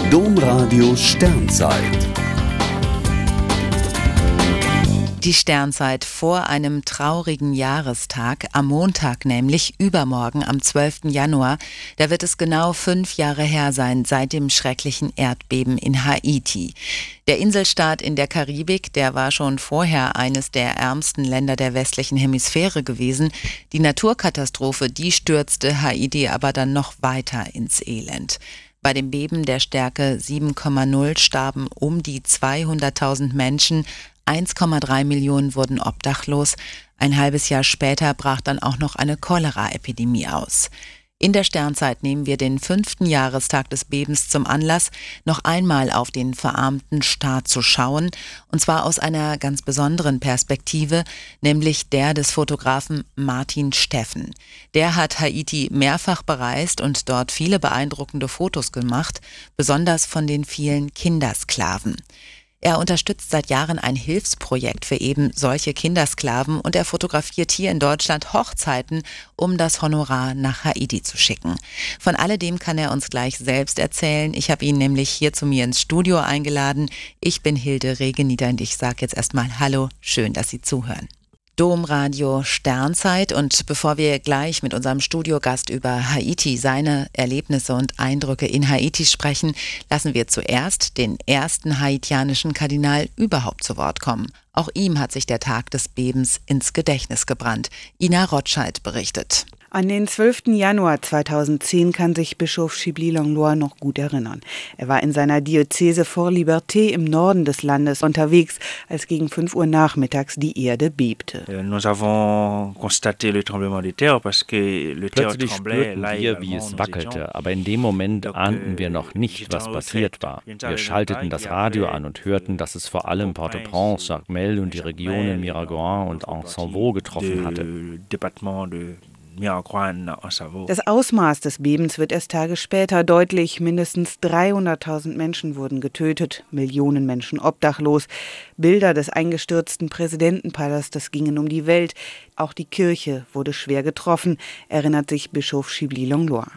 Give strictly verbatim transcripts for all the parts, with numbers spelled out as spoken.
Domradio Sternzeit. Die Sternzeit vor einem traurigen Jahrestag, am Montag nämlich, übermorgen am zwölften Januar. Da wird es genau fünf Jahre her sein seit dem schrecklichen Erdbeben in Haiti. Der Inselstaat in der Karibik, der war schon vorher eines der ärmsten Länder der westlichen Hemisphäre gewesen. Die Naturkatastrophe, die stürzte Haiti aber dann noch weiter ins Elend. Bei dem Beben der Stärke sieben Komma null starben um die zweihunderttausend Menschen, eins Komma drei Millionen wurden obdachlos. Ein halbes Jahr später brach dann auch noch eine Cholera-Epidemie aus. In der Sternzeit nehmen wir den fünften Jahrestag des Bebens zum Anlass, noch einmal auf den verarmten Staat zu schauen, und zwar aus einer ganz besonderen Perspektive, nämlich der des Fotografen Martin Steffen. Der hat Haiti mehrfach bereist und dort viele beeindruckende Fotos gemacht, besonders von den vielen Kindersklaven. Er unterstützt seit Jahren ein Hilfsprojekt für eben solche Kindersklaven und er fotografiert hier in Deutschland Hochzeiten, um das Honorar nach Haiti zu schicken. Von alledem kann er uns gleich selbst erzählen. Ich habe ihn nämlich hier zu mir ins Studio eingeladen. Ich bin Hilde Regenieder und ich sage jetzt erstmal Hallo, schön, dass Sie zuhören. Domradio Sternzeit, und bevor wir gleich mit unserem Studiogast über Haiti, seine Erlebnisse und Eindrücke in Haiti sprechen, lassen wir zuerst den ersten haitianischen Kardinal überhaupt zu Wort kommen. Auch ihm hat sich der Tag des Bebens ins Gedächtnis gebrannt. Ina Rotscheid berichtet. An den zwölften Januar zweitausendzehn kann sich Bischof Chibli Langlois noch gut erinnern. Er war in seiner Diözese Fort-Liberté im Norden des Landes unterwegs, als gegen fünf Uhr nachmittags die Erde bebte. Plötzlich spürten wir, wie es wackelte, aber in dem Moment ahnten wir noch nicht, was passiert war. Wir schalteten das Radio an und hörten, dass es vor allem Port-au-Prince, Jacmel und die Regionen Miragoâne und Anse-Saint-Vaud getroffen hatte. Das Ausmaß des Bebens wird erst Tage später deutlich. Mindestens dreihunderttausend Menschen wurden getötet, Millionen Menschen obdachlos. Bilder des eingestürzten Präsidentenpalastes gingen um die Welt. Auch die Kirche wurde schwer getroffen, erinnert sich Bischof Chibli Langlois.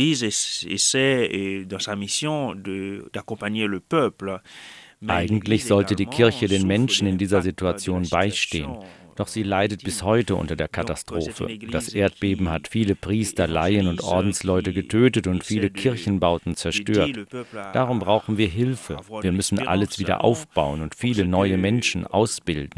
Eigentlich sollte die Kirche den Menschen in dieser Situation beistehen. Doch sie leidet bis heute unter der Katastrophe. Das Erdbeben hat viele Priester, Laien und Ordensleute getötet und viele Kirchenbauten zerstört. Darum brauchen wir Hilfe. Wir müssen alles wieder aufbauen und viele neue Menschen ausbilden.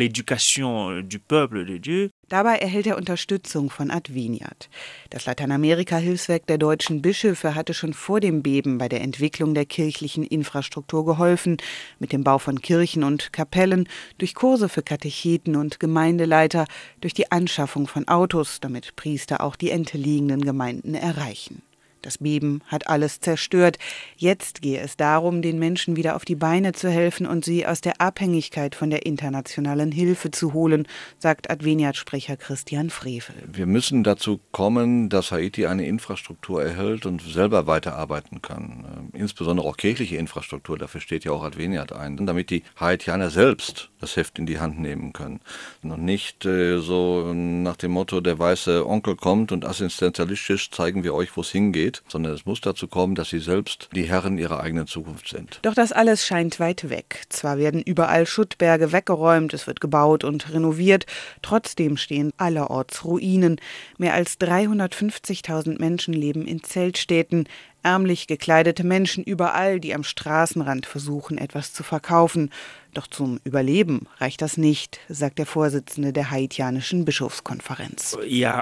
Dabei erhält er Unterstützung von Adveniat. Das Lateinamerika-Hilfswerk der deutschen Bischöfe hatte schon vor dem Beben bei der Entwicklung der kirchlichen Infrastruktur geholfen, mit dem Bau von Kirchen und Kapellen, durch Kurse für Katecheten und Gemeindeleiter, durch die Anschaffung von Autos, damit Priester auch die entlegenen Gemeinden erreichen. Das Beben hat alles zerstört. Jetzt gehe es darum, den Menschen wieder auf die Beine zu helfen und sie aus der Abhängigkeit von der internationalen Hilfe zu holen, sagt Adveniat-Sprecher Christian Frevel. Wir müssen dazu kommen, dass Haiti eine Infrastruktur erhält und selber weiterarbeiten kann. Insbesondere auch kirchliche Infrastruktur, dafür steht ja auch Adveniat ein, damit die Haitianer selbst das Heft in die Hand nehmen können. Und nicht äh, so nach dem Motto, der weiße Onkel kommt und assistenzialistisch zeigen wir euch, wo es hingeht, sondern es muss dazu kommen, dass sie selbst die Herren ihrer eigenen Zukunft sind. Doch das alles scheint weit weg. Zwar werden überall Schuttberge weggeräumt, es wird gebaut und renoviert, trotzdem stehen allerorts Ruinen. Mehr als dreihundertfünfzigtausend Menschen leben in Zeltstädten. Ärmlich gekleidete Menschen überall, die am Straßenrand versuchen, etwas zu verkaufen. Doch zum Überleben reicht das nicht, sagt der Vorsitzende der haitianischen Bischofskonferenz.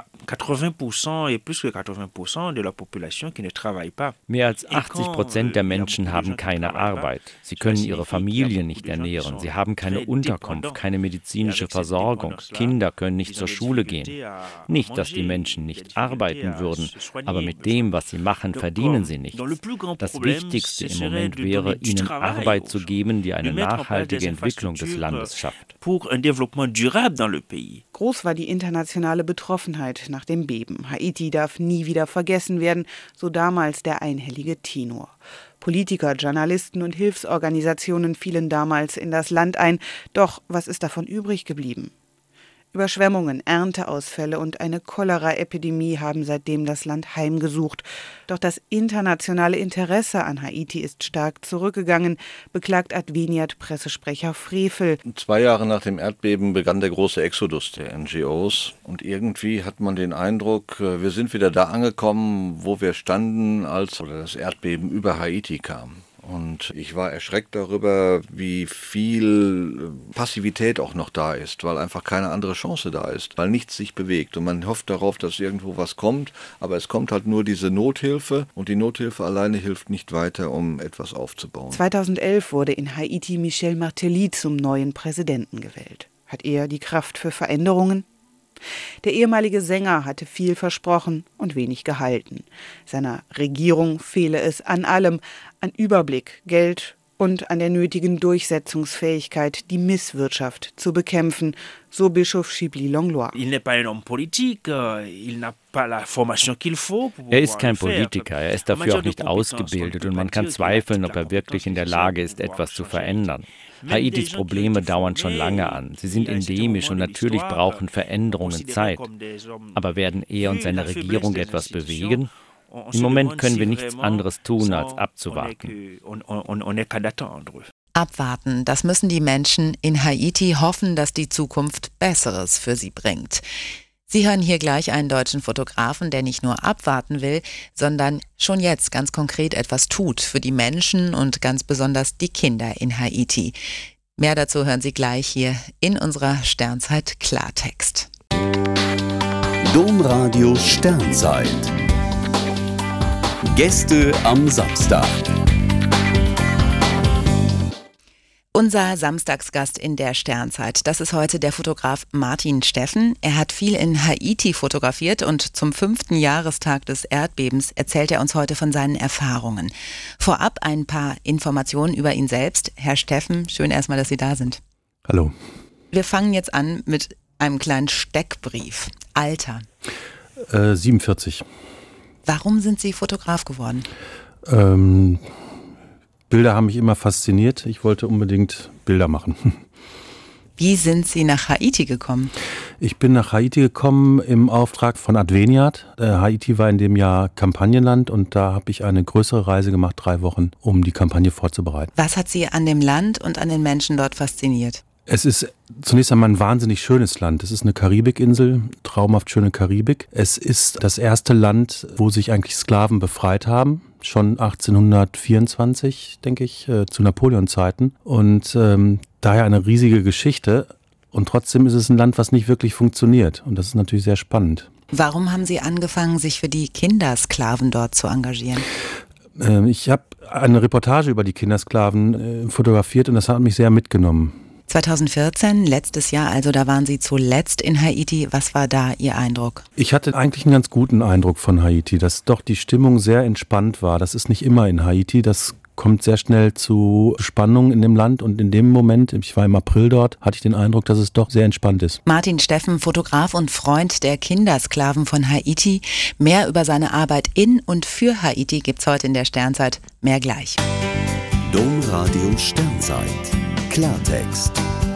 Mehr als achtzig Prozent der Menschen haben keine Arbeit. Sie können ihre Familien nicht ernähren. Sie haben keine Unterkunft, keine medizinische Versorgung. Kinder können nicht zur Schule gehen. Nicht, dass die Menschen nicht arbeiten würden, aber mit dem, was sie machen, verdienen sie nichts. Das Wichtigste im Moment wäre, ihnen Arbeit zu geben, die eine nachhaltige Entwicklung des Landes schafft. Groß war die internationale Betroffenheit nach dem Beben. Haiti darf nie wieder vergessen werden, so damals der einhellige Tenor. Politiker, Journalisten und Hilfsorganisationen fielen damals in das Land ein. Doch was ist davon übrig geblieben? Überschwemmungen, Ernteausfälle und eine Cholera-Epidemie haben seitdem das Land heimgesucht. Doch das internationale Interesse an Haiti ist stark zurückgegangen, beklagt Adveniat-Pressesprecher Frevel. Zwei Jahre nach dem Erdbeben begann der große Exodus der N G Os. Und irgendwie hat man den Eindruck, wir sind wieder da angekommen, wo wir standen, als das Erdbeben über Haiti kam. Und ich war erschreckt darüber, wie viel Passivität auch noch da ist, weil einfach keine andere Chance da ist, weil nichts sich bewegt. Und man hofft darauf, dass irgendwo was kommt, aber es kommt halt nur diese Nothilfe und die Nothilfe alleine hilft nicht weiter, um etwas aufzubauen. zweitausendelf wurde in Haiti Michel Martelly zum neuen Präsidenten gewählt. Hat er die Kraft für Veränderungen? Der ehemalige Sänger hatte viel versprochen und wenig gehalten. Seiner Regierung fehle es an allem, an Überblick, Geld und an der nötigen Durchsetzungsfähigkeit, die Misswirtschaft zu bekämpfen, so Bischof Chibli Longlois. Er ist kein Politiker, er ist dafür auch nicht ausgebildet und man kann zweifeln, ob er wirklich in der Lage ist, etwas zu verändern. Haitis Probleme dauern schon lange an. Sie sind endemisch und natürlich brauchen Veränderungen Zeit. Aber werden er und seine Regierung etwas bewegen? Im Moment können wir nichts anderes tun, als abzuwarten. Abwarten, das müssen die Menschen in Haiti hoffen, dass die Zukunft Besseres für sie bringt. Sie hören hier gleich einen deutschen Fotografen, der nicht nur abwarten will, sondern schon jetzt ganz konkret etwas tut für die Menschen und ganz besonders die Kinder in Haiti. Mehr dazu hören Sie gleich hier in unserer Sternzeit Klartext. Domradio Sternzeit. Gäste am Samstag. Unser Samstagsgast in der Sternzeit, das ist heute der Fotograf Martin Steffen. Er hat viel in Haiti fotografiert und zum fünften Jahrestag des Erdbebens erzählt er uns heute von seinen Erfahrungen. Vorab ein paar Informationen über ihn selbst. Herr Steffen, schön erstmal, dass Sie da sind. Hallo. Wir fangen jetzt an mit einem kleinen Steckbrief. Alter? Äh, siebenundvierzig. Warum sind Sie Fotograf geworden? Ähm... Bilder haben mich immer fasziniert. Ich wollte unbedingt Bilder machen. Wie sind Sie nach Haiti gekommen? Ich bin nach Haiti gekommen im Auftrag von Adveniat. Äh, Haiti war in dem Jahr Kampagnenland und da habe ich eine größere Reise gemacht, drei Wochen, um die Kampagne vorzubereiten. Was hat Sie an dem Land und an den Menschen dort fasziniert? Es ist zunächst einmal ein wahnsinnig schönes Land. Es ist eine Karibikinsel, traumhaft schöne Karibik. Es ist das erste Land, wo sich eigentlich Sklaven befreit haben. Schon achtzehnhundertvierundzwanzig, denke ich, äh, zu Napoleon-Zeiten. Und ähm, daher eine riesige Geschichte. Und trotzdem ist es ein Land, was nicht wirklich funktioniert. Und das ist natürlich sehr spannend. Warum haben Sie angefangen, sich für die Kindersklaven dort zu engagieren? Äh, ich habe eine Reportage über die Kindersklaven äh, fotografiert und das hat mich sehr mitgenommen. zweitausendvierzehn, letztes Jahr, also da waren Sie zuletzt in Haiti. Was war da Ihr Eindruck? Ich hatte eigentlich einen ganz guten Eindruck von Haiti, dass doch die Stimmung sehr entspannt war. Das ist nicht immer in Haiti, das kommt sehr schnell zu Spannungen in dem Land und in dem Moment, ich war im April dort, hatte ich den Eindruck, dass es doch sehr entspannt ist. Martin Steffen, Fotograf und Freund der Kindersklaven von Haiti. Mehr über seine Arbeit in und für Haiti gibt's heute in der Sternzeit. Mehr gleich. Domradio Sternzeit. Klartext.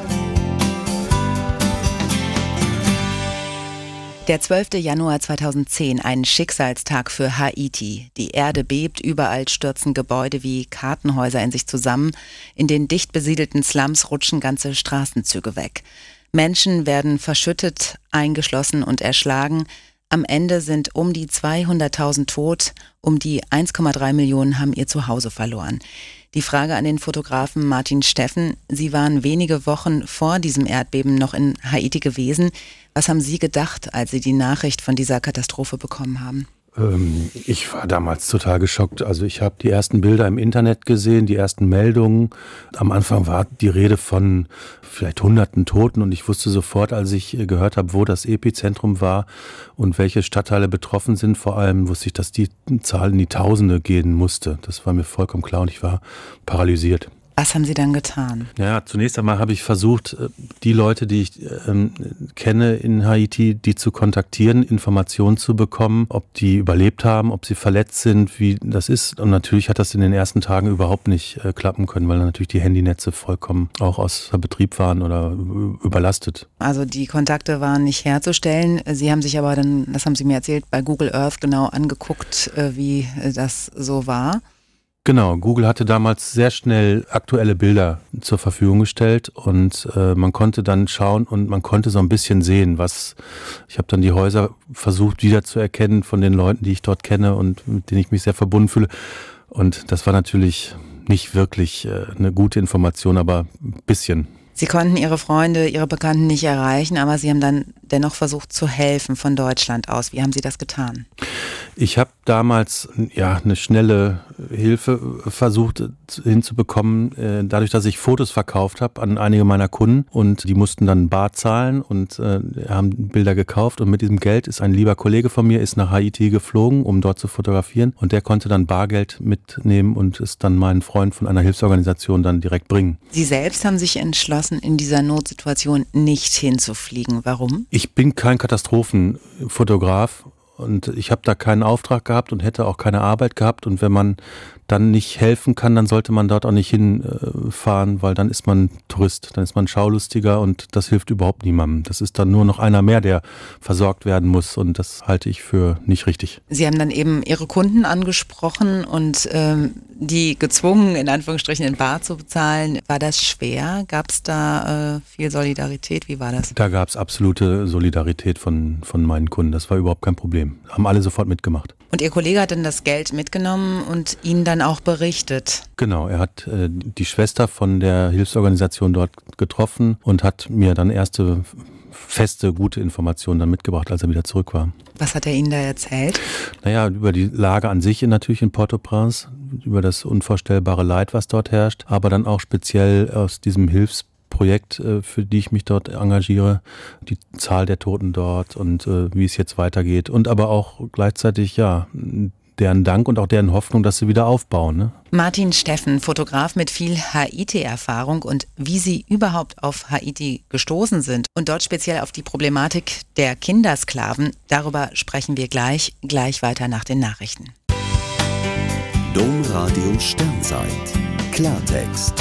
Der zwölfte Januar zweitausendzehn, ein Schicksalstag für Haiti. Die Erde bebt, überall stürzen Gebäude wie Kartenhäuser in sich zusammen. In den dicht besiedelten Slums rutschen ganze Straßenzüge weg. Menschen werden verschüttet, eingeschlossen und erschlagen. Am Ende sind um die zweihunderttausend tot, um die eins Komma drei Millionen haben ihr Zuhause verloren. Die Frage an den Fotografen Martin Steffen: Sie waren wenige Wochen vor diesem Erdbeben noch in Haiti gewesen. Was haben Sie gedacht, als Sie die Nachricht von dieser Katastrophe bekommen haben? Ähm, ich war damals total geschockt. Also ich habe die ersten Bilder im Internet gesehen, die ersten Meldungen. Am Anfang war die Rede von vielleicht hunderten Toten und ich wusste sofort, als ich gehört habe, wo das Epizentrum war und welche Stadtteile betroffen sind, vor allem wusste ich, dass die Zahl in die Tausende gehen musste. Das war mir vollkommen klar und ich war paralysiert. Was haben Sie dann getan? Ja, zunächst einmal habe ich versucht, die Leute, die ich ähm, kenne in Haiti, die zu kontaktieren, Informationen zu bekommen, ob die überlebt haben, ob sie verletzt sind, wie das ist. Und natürlich hat das in den ersten Tagen überhaupt nicht äh, klappen können, weil natürlich die Handynetze vollkommen auch außer Betrieb waren oder überlastet. Also die Kontakte waren nicht herzustellen. Sie haben sich aber dann, das haben Sie mir erzählt, bei Google Earth genau angeguckt, äh, wie das so war. Genau, Google hatte damals sehr schnell aktuelle Bilder zur Verfügung gestellt und äh, man konnte dann schauen und man konnte so ein bisschen sehen, was, ich habe dann die Häuser versucht wieder zu erkennen von den Leuten, die ich dort kenne und mit denen ich mich sehr verbunden fühle, und das war natürlich nicht wirklich äh, eine gute Information, aber ein bisschen. Sie konnten Ihre Freunde, Ihre Bekannten nicht erreichen, aber Sie haben dann dennoch versucht zu helfen von Deutschland aus. Wie haben Sie das getan? Ich habe damals ja eine schnelle Hilfe versucht hinzubekommen, dadurch, dass ich Fotos verkauft habe an einige meiner Kunden, und die mussten dann bar zahlen und äh, haben Bilder gekauft, und mit diesem Geld ist ein lieber Kollege von mir ist nach Haiti geflogen, um dort zu fotografieren, und der konnte dann Bargeld mitnehmen und es dann meinen Freund von einer Hilfsorganisation dann direkt bringen. Sie selbst haben sich entschlossen, in dieser Notsituation nicht hinzufliegen. Warum? Ich bin kein Katastrophenfotograf. Und ich habe da keinen Auftrag gehabt und hätte auch keine Arbeit gehabt. Und wenn man dann nicht helfen kann, dann sollte man dort auch nicht hinfahren, weil dann ist man Tourist, dann ist man Schaulustiger, und das hilft überhaupt niemandem. Das ist dann nur noch einer mehr, der versorgt werden muss, und das halte ich für nicht richtig. Sie haben dann eben Ihre Kunden angesprochen und ähm, die gezwungen, in Anführungsstrichen in bar zu bezahlen. War das schwer? Gab es da äh, viel Solidarität? Wie war das? Da gab es absolute Solidarität von, von meinen Kunden. Das war überhaupt kein Problem. Haben alle sofort mitgemacht. Und Ihr Kollege hat dann das Geld mitgenommen und Ihnen dann auch berichtet? Genau, er hat äh, die Schwester von der Hilfsorganisation dort getroffen und hat mir dann erste feste, gute Informationen dann mitgebracht, als er wieder zurück war. Was hat er Ihnen da erzählt? Naja, über die Lage an sich natürlich in Port-au-Prince, über das unvorstellbare Leid, was dort herrscht, aber dann auch speziell aus diesem Hilfs Projekt, für die ich mich dort engagiere, die Zahl der Toten dort und äh, wie es jetzt weitergeht, und aber auch gleichzeitig ja deren Dank und auch deren Hoffnung, dass sie wieder aufbauen. Ne? Martin Steffen, Fotograf mit viel Haiti-Erfahrung, und wie Sie überhaupt auf Haiti gestoßen sind und dort speziell auf die Problematik der Kindersklaven, darüber sprechen wir gleich, gleich weiter nach den Nachrichten. Domradio Sternzeit. Klartext.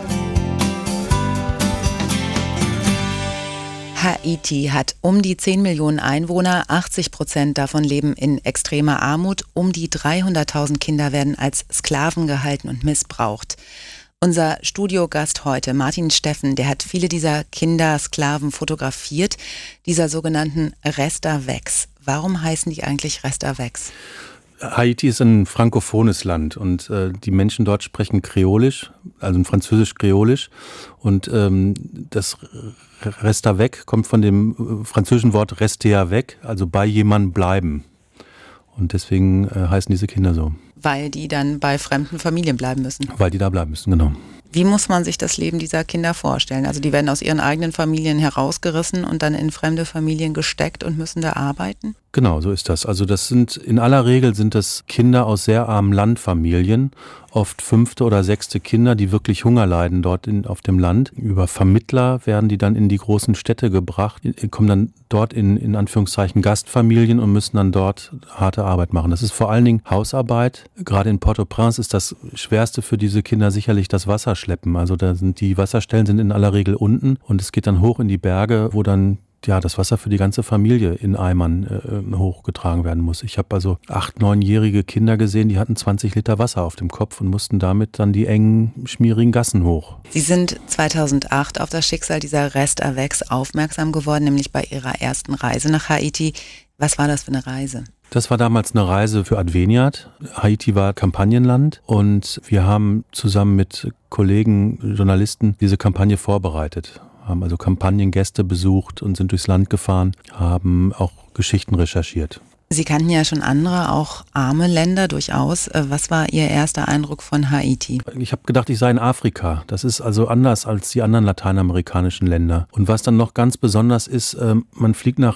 Haiti hat um die zehn Millionen Einwohner, achtzig Prozent davon leben in extremer Armut, um die dreihunderttausend Kinder werden als Sklaven gehalten und missbraucht. Unser Studiogast heute, Martin Steffen, der hat viele dieser Kindersklaven fotografiert, dieser sogenannten Restavex. Warum heißen die eigentlich Restavex? Haiti ist ein frankophones Land, und äh, die Menschen dort sprechen Kreolisch, also ein Französisch-Kreolisch, und ähm, das Restavec kommt von dem französischen Wort rester weg, also bei jemandem bleiben, und deswegen äh, heißen diese Kinder so. Weil die dann bei fremden Familien bleiben müssen? Weil die da bleiben müssen, genau. Wie muss man sich das Leben dieser Kinder vorstellen? Also die werden aus ihren eigenen Familien herausgerissen und dann in fremde Familien gesteckt und müssen da arbeiten? Genau, so ist das. Also das sind, in aller Regel sind das Kinder aus sehr armen Landfamilien, oft fünfte oder sechste Kinder, die wirklich Hunger leiden dort in, auf dem Land. Über Vermittler werden die dann in die großen Städte gebracht, kommen dann dort in, in Anführungszeichen Gastfamilien und müssen dann dort harte Arbeit machen. Das ist vor allen Dingen Hausarbeit. Gerade in Port-au-Prince ist das Schwerste für diese Kinder sicherlich das Wasserschleppen. Also da sind die Wasserstellen sind in aller Regel unten, und es geht dann hoch in die Berge, wo dann ja das Wasser für die ganze Familie in Eimern äh, hochgetragen werden muss. Ich habe also acht-, neunjährige Kinder gesehen, die hatten zwanzig Liter Wasser auf dem Kopf und mussten damit dann die engen, schmierigen Gassen hoch. Sie sind zweitausendacht auf das Schicksal dieser Restavex aufmerksam geworden, nämlich bei Ihrer ersten Reise nach Haiti. Was war das für eine Reise? Das war damals eine Reise für Adveniat. Haiti war Kampagnenland, und wir haben zusammen mit Kollegen, Journalisten, diese Kampagne vorbereitet. Haben also Kampagnengäste besucht und sind durchs Land gefahren, haben auch Geschichten recherchiert. Sie kannten ja schon andere, auch arme Länder durchaus. Was war Ihr erster Eindruck von Haiti? Ich habe gedacht, ich sei in Afrika. Das ist also anders als die anderen lateinamerikanischen Länder. Und was dann noch ganz besonders ist, man fliegt nach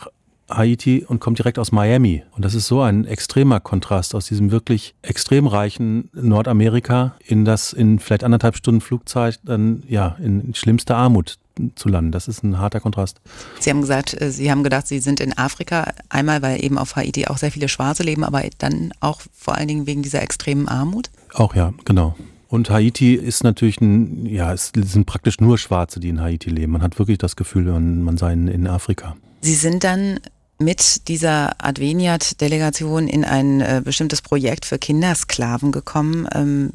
Haiti und kommt direkt aus Miami. Und das ist so ein extremer Kontrast aus diesem wirklich extrem reichen Nordamerika in das in vielleicht anderthalb Stunden Flugzeit dann ja in schlimmster Armut zu landen. Das ist ein harter Kontrast. Sie haben gesagt, Sie haben gedacht, Sie sind in Afrika, einmal, weil eben auf Haiti auch sehr viele Schwarze leben, aber dann auch vor allen Dingen wegen dieser extremen Armut? Auch ja, genau. Und Haiti ist natürlich ein, ja, es sind praktisch nur Schwarze, die in Haiti leben. Man hat wirklich das Gefühl, man, man sei in, in Afrika. Sie sind dann mit dieser Adveniat-Delegation in ein äh, bestimmtes Projekt für Kindersklaven gekommen. Ähm,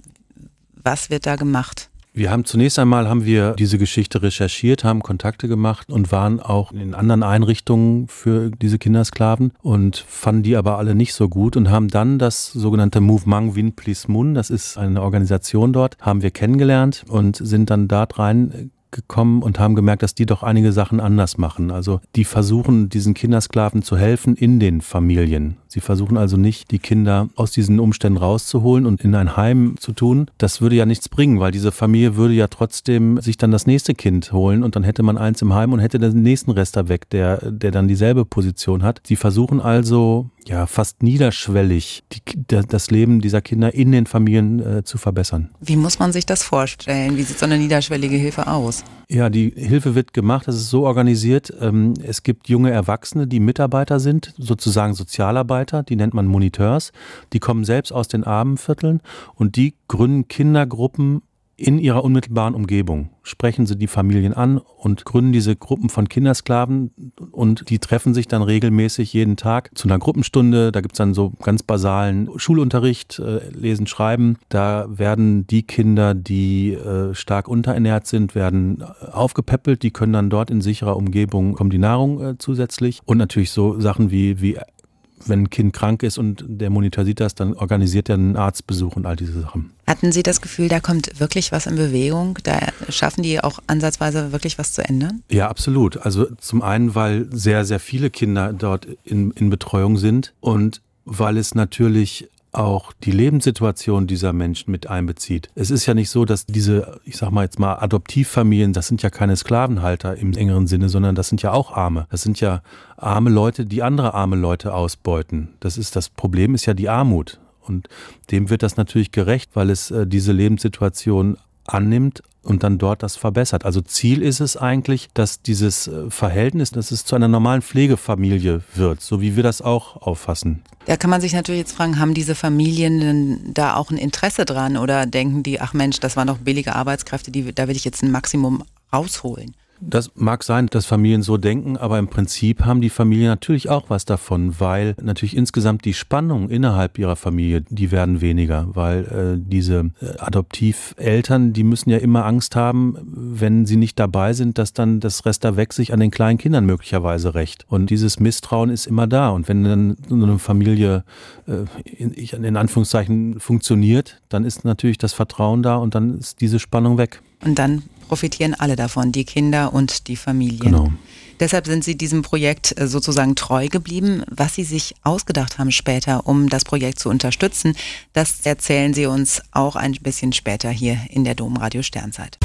was wird da gemacht? Wir haben zunächst einmal haben wir diese Geschichte recherchiert, haben Kontakte gemacht und waren auch in anderen Einrichtungen für diese Kindersklaven und fanden die aber alle nicht so gut und haben dann das sogenannte Mouvement Win Plus Mun, das ist eine Organisation dort, haben wir kennengelernt und sind dann dort rein gekommen und haben gemerkt, dass die doch einige Sachen anders machen. Also die versuchen, diesen Kindersklaven zu helfen in den Familien. Sie versuchen also nicht, die Kinder aus diesen Umständen rauszuholen und in ein Heim zu tun. Das würde ja nichts bringen, weil diese Familie würde ja trotzdem sich dann das nächste Kind holen und dann hätte man eins im Heim und hätte den nächsten Rest da weg, der, der dann dieselbe Position hat. Sie versuchen also ja fast niederschwellig die, das Leben dieser Kinder in den Familien äh, zu verbessern. Wie muss man sich das vorstellen? Wie sieht so eine niederschwellige Hilfe aus? Ja, die Hilfe wird gemacht, das ist so organisiert, ähm, es gibt junge Erwachsene, die Mitarbeiter sind, sozusagen Sozialarbeiter, die nennt man Moniteurs, die kommen selbst aus den Armenvierteln und die gründen Kindergruppen in ihrer unmittelbaren Umgebung. Sprechen sie die Familien an und gründen diese Gruppen von Kindersklaven und die treffen sich dann regelmäßig jeden Tag zu einer Gruppenstunde. Da gibt es dann so ganz basalen Schulunterricht, äh, Lesen, Schreiben. Da werden die Kinder, die äh, stark unterernährt sind, werden aufgepäppelt. Die können dann dort in sicherer Umgebung, kommt die Nahrung äh, zusätzlich. Und natürlich so Sachen wie, wie wenn ein Kind krank ist und der Monitor sieht das, dann organisiert er einen Arztbesuch und all diese Sachen. Hatten Sie das Gefühl, da kommt wirklich was in Bewegung? Da schaffen die auch ansatzweise wirklich was zu ändern? Ja, absolut. Also zum einen, weil sehr, sehr viele Kinder dort in, in Betreuung sind und weil es natürlich auch die Lebenssituation dieser Menschen mit einbezieht. Es ist ja nicht so, dass diese, ich sag mal jetzt mal Adoptivfamilien, das sind ja keine Sklavenhalter im engeren Sinne, sondern das sind ja auch Arme. Das sind ja arme Leute, die andere arme Leute ausbeuten. Das ist das Problem, ist ja die Armut. Und dem wird das natürlich gerecht, weil es äh, diese Lebenssituation annimmt und dann dort das verbessert. Also Ziel ist es eigentlich, dass dieses Verhältnis, dass es zu einer normalen Pflegefamilie wird, so wie wir das auch auffassen. Da kann man sich natürlich jetzt fragen, haben diese Familien denn da auch ein Interesse dran oder denken die, ach Mensch, das waren doch billige Arbeitskräfte, die, da will ich jetzt ein Maximum rausholen? Das mag sein, dass Familien so denken, aber im Prinzip haben die Familien natürlich auch was davon, weil natürlich insgesamt die Spannungen innerhalb ihrer Familie, die werden weniger, weil äh, diese äh, Adoptiveltern, die müssen ja immer Angst haben, wenn sie nicht dabei sind, dass dann das Rest da weg sich an den kleinen Kindern möglicherweise rächt. Und dieses Misstrauen ist immer da. Und wenn dann so eine Familie äh, in, in Anführungszeichen funktioniert, dann ist natürlich das Vertrauen da und dann ist diese Spannung weg. Und dann profitieren alle davon, die Kinder und die Familien. Genau. Deshalb sind Sie diesem Projekt sozusagen treu geblieben. Was Sie sich ausgedacht haben später, um das Projekt zu unterstützen, das erzählen Sie uns auch ein bisschen später hier in der Domradio Sternzeit.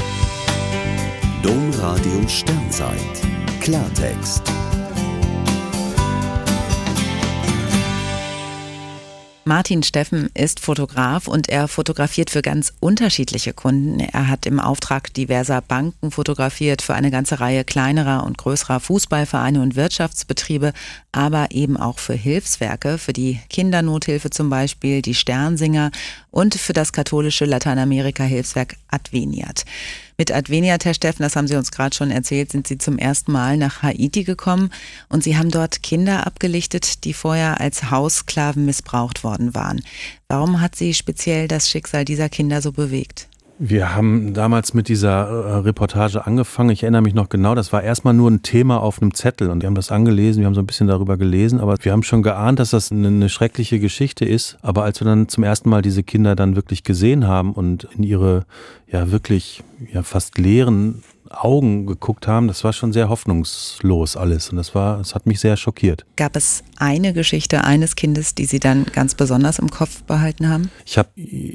Domradio Sternzeit. Klartext. Martin Steffen ist Fotograf und er fotografiert für ganz unterschiedliche Kunden. Er hat im Auftrag diverser Banken fotografiert, für eine ganze Reihe kleinerer und größerer Fußballvereine und Wirtschaftsbetriebe, aber eben auch für Hilfswerke, für die Kindernothilfe zum Beispiel, die Sternsinger und für das katholische Lateinamerika-Hilfswerk Adveniat. Mit Adveniat, Herr Steffen, das haben Sie uns gerade schon erzählt, sind Sie zum ersten Mal nach Haiti gekommen und Sie haben dort Kinder abgelichtet, die vorher als Haussklaven missbraucht worden waren. Warum hat Sie speziell das Schicksal dieser Kinder so bewegt? Wir haben damals mit dieser äh, Reportage angefangen. Ich erinnere mich noch genau, das war erstmal nur ein Thema auf einem Zettel und wir haben das angelesen, wir haben so ein bisschen darüber gelesen, aber wir haben schon geahnt, dass das eine, eine schreckliche Geschichte ist. Aber als wir dann zum ersten Mal diese Kinder dann wirklich gesehen haben und in ihre ja wirklich ja fast leeren Augen geguckt haben, das war schon sehr hoffnungslos alles und das war, das hat mich sehr schockiert. Gab es eine Geschichte eines Kindes, die Sie dann ganz besonders im Kopf behalten haben? Ich habe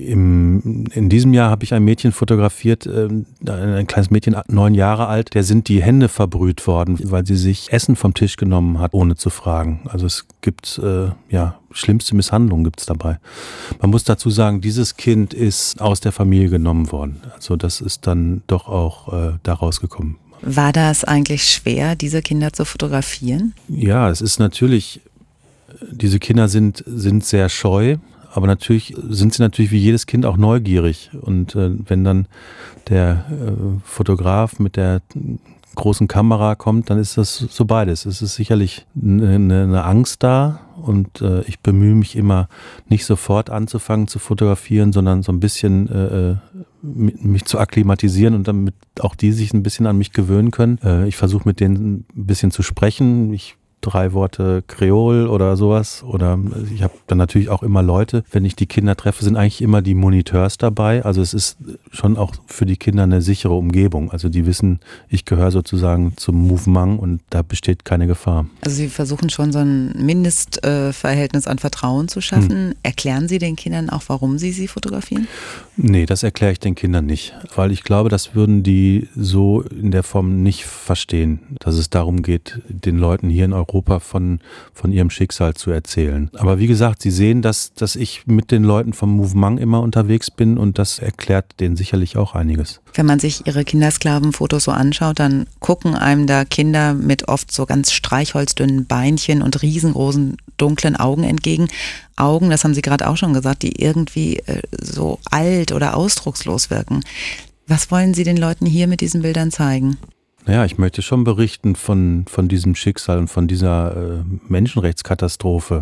in diesem Jahr habe ich ein Mädchen fotografiert, ein kleines Mädchen, neun Jahre alt, der sind die Hände verbrüht worden, weil sie sich Essen vom Tisch genommen hat, ohne zu fragen. Also es gibt, äh, ja, schlimmste Misshandlungen gibt es dabei. Man muss dazu sagen, dieses Kind ist aus der Familie genommen worden. Also das ist dann doch auch äh, da rausgekommen. War das eigentlich schwer, diese Kinder zu fotografieren? Ja, es ist natürlich, diese Kinder sind, sind sehr scheu, aber natürlich sind sie natürlich wie jedes Kind auch neugierig. Und äh, wenn dann der äh, Fotograf mit der großen Kamera kommt, dann ist das so beides. Es ist sicherlich eine, eine Angst da und äh, ich bemühe mich immer nicht sofort anzufangen zu fotografieren, sondern so ein bisschen äh, mich zu akklimatisieren und damit auch die sich ein bisschen an mich gewöhnen können. Äh, ich versuche mit denen ein bisschen zu sprechen. Ich drei Worte Kreol oder sowas. Oder ich habe dann natürlich auch immer Leute, wenn ich die Kinder treffe, sind eigentlich immer die Moniteurs dabei. Also es ist schon auch für die Kinder eine sichere Umgebung. Also die wissen, ich gehöre sozusagen zum Mouvement und da besteht keine Gefahr. Also Sie versuchen schon so ein Mindestverhältnis an Vertrauen zu schaffen. Hm. Erklären Sie den Kindern auch, warum Sie sie fotografieren? Nee, das erkläre ich den Kindern nicht. Weil ich glaube, das würden die so in der Form nicht verstehen, dass es darum geht, den Leuten hier in Europa Von, von ihrem Schicksal zu erzählen. Aber wie gesagt, sie sehen, dass, dass ich mit den Leuten vom Mouvement immer unterwegs bin und das erklärt denen sicherlich auch einiges. Wenn man sich Ihre Kindersklavenfotos so anschaut, dann gucken einem da Kinder mit oft so ganz streichholzdünnen Beinchen und riesengroßen dunklen Augen entgegen. Augen, das haben Sie gerade auch schon gesagt, die irgendwie äh, so alt oder ausdruckslos wirken. Was wollen Sie den Leuten hier mit diesen Bildern zeigen? Naja, ich möchte schon berichten von, von diesem Schicksal und von dieser äh, Menschenrechtskatastrophe.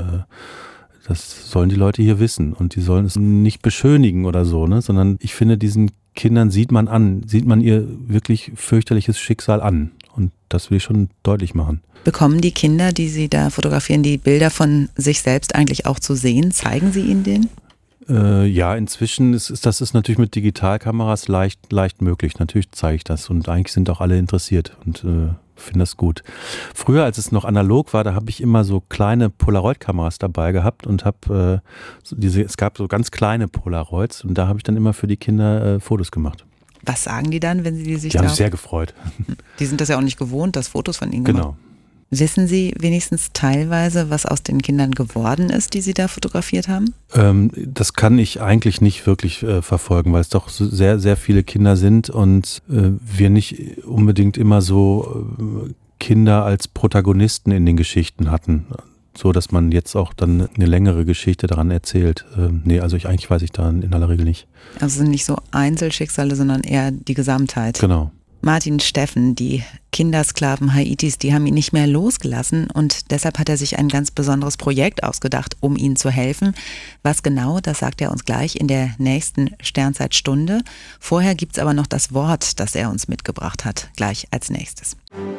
Äh, das sollen die Leute hier wissen und die sollen es nicht beschönigen oder so, ne? Sondern ich finde, diesen Kindern sieht man an, sieht man ihr wirklich fürchterliches Schicksal an und das will ich schon deutlich machen. Bekommen die Kinder, die Sie da fotografieren, die Bilder von sich selbst eigentlich auch zu sehen? Zeigen Sie ihnen den? Äh, ja, inzwischen ist, ist das ist natürlich mit Digitalkameras leicht, leicht möglich. Natürlich zeige ich das und eigentlich sind auch alle interessiert und äh, finden das gut. Früher, als es noch analog war, da habe ich immer so kleine Polaroid-Kameras dabei gehabt und habe äh, so diese, es gab so ganz kleine Polaroids und da habe ich dann immer für die Kinder äh, Fotos gemacht. Was sagen die dann, wenn sie die sich Die da... haben sich sehr gefreut. Die sind das ja auch nicht gewohnt, dass Fotos von ihnen gemacht Genau. Wissen Sie wenigstens teilweise, was aus den Kindern geworden ist, die Sie da fotografiert haben? Ähm, das kann ich eigentlich nicht wirklich äh, verfolgen, weil es doch so sehr, sehr viele Kinder sind und äh, wir nicht unbedingt immer so äh, Kinder als Protagonisten in den Geschichten hatten, so dass man jetzt auch dann eine längere Geschichte daran erzählt. Äh, nee, also ich, eigentlich weiß ich da in aller Regel nicht. Also sind nicht so Einzelschicksale, sondern eher die Gesamtheit. Genau. Martin Steffen, die Kindersklaven Haitis, die haben ihn nicht mehr losgelassen und deshalb hat er sich ein ganz besonderes Projekt ausgedacht, um ihnen zu helfen. Was genau, das sagt er uns gleich in der nächsten Sternzeitstunde. Vorher gibt's aber noch das Wort, das er uns mitgebracht hat, gleich als nächstes.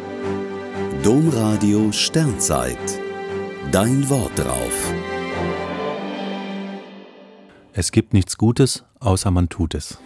Domradio Sternzeit. Dein Wort drauf. Es gibt nichts Gutes, außer man tut es.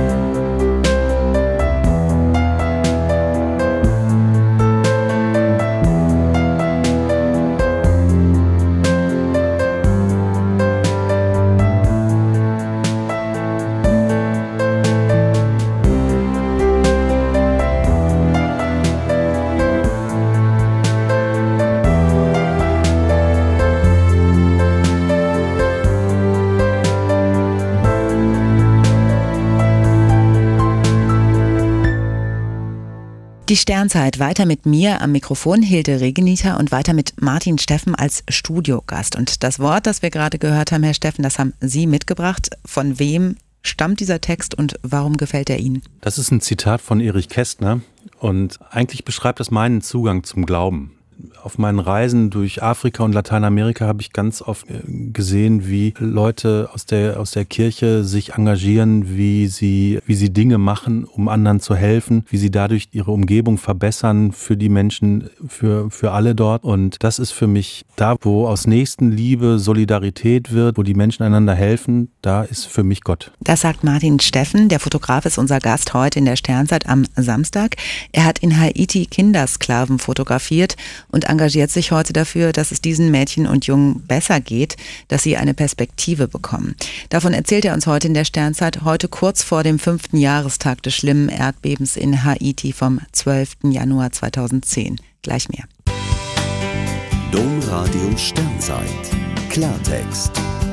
Die Sternzeit, weiter mit mir am Mikrofon, Hilde Regeniter, und weiter mit Martin Steffen als Studiogast. Und das Wort, das wir gerade gehört haben, Herr Steffen, das haben Sie mitgebracht. Von wem stammt dieser Text und warum gefällt er Ihnen? Das ist ein Zitat von Erich Kästner und eigentlich beschreibt das meinen Zugang zum Glauben. Auf meinen Reisen durch Afrika und Lateinamerika habe ich ganz oft gesehen, wie Leute aus der, aus der Kirche sich engagieren, wie sie, wie sie Dinge machen, um anderen zu helfen, wie sie dadurch ihre Umgebung verbessern für die Menschen, für, für alle dort. Und das ist für mich da, wo aus Nächstenliebe Solidarität wird, wo die Menschen einander helfen, da ist für mich Gott. Das sagt Martin Steffen. Der Fotograf ist unser Gast heute in der Sternzeit am Samstag. Er hat in Haiti Kindersklaven fotografiert und engagiert sich heute dafür, dass es diesen Mädchen und Jungen besser geht, dass sie eine Perspektive bekommen. Davon erzählt er uns heute in der Sternzeit, heute kurz vor dem fünften Jahrestag des schlimmen Erdbebens in Haiti vom zwölften Januar zweitausendzehn. Gleich mehr. Domradio Sternzeit. Klartext.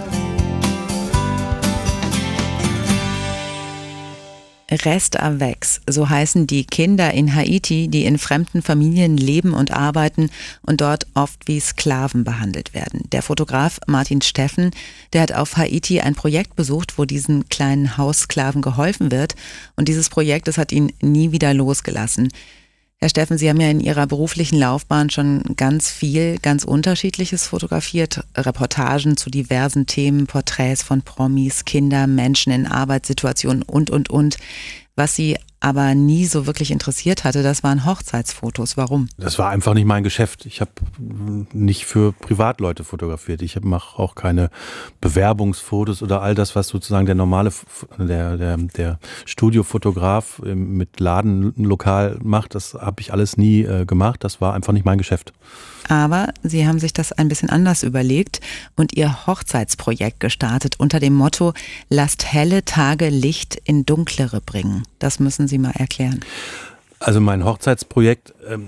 Reste avec, so heißen die Kinder in Haiti, die in fremden Familien leben und arbeiten und dort oft wie Sklaven behandelt werden. Der Fotograf Martin Steffen, der hat auf Haiti ein Projekt besucht, wo diesen kleinen Haussklaven geholfen wird. Und dieses Projekt, das hat ihn nie wieder losgelassen. Herr Steffen, Sie haben ja in Ihrer beruflichen Laufbahn schon ganz viel, ganz Unterschiedliches fotografiert. Reportagen zu diversen Themen, Porträts von Promis, Kinder, Menschen in Arbeitssituationen und, und, und. Was Sie aber nie so wirklich interessiert hatte, das waren Hochzeitsfotos. Warum? Das war einfach nicht mein Geschäft. Ich habe nicht für Privatleute fotografiert. Ich mache auch keine Bewerbungsfotos oder all das, was sozusagen der normale, der, der, der Studiofotograf mit Ladenlokal macht. Das habe ich alles nie äh, gemacht. Das war einfach nicht mein Geschäft. Aber Sie haben sich das ein bisschen anders überlegt und Ihr Hochzeitsprojekt gestartet unter dem Motto: Lasst helle Tage Licht in dunklere bringen. Das müssen Sie mal erklären. Also mein Hochzeitsprojekt, ähm,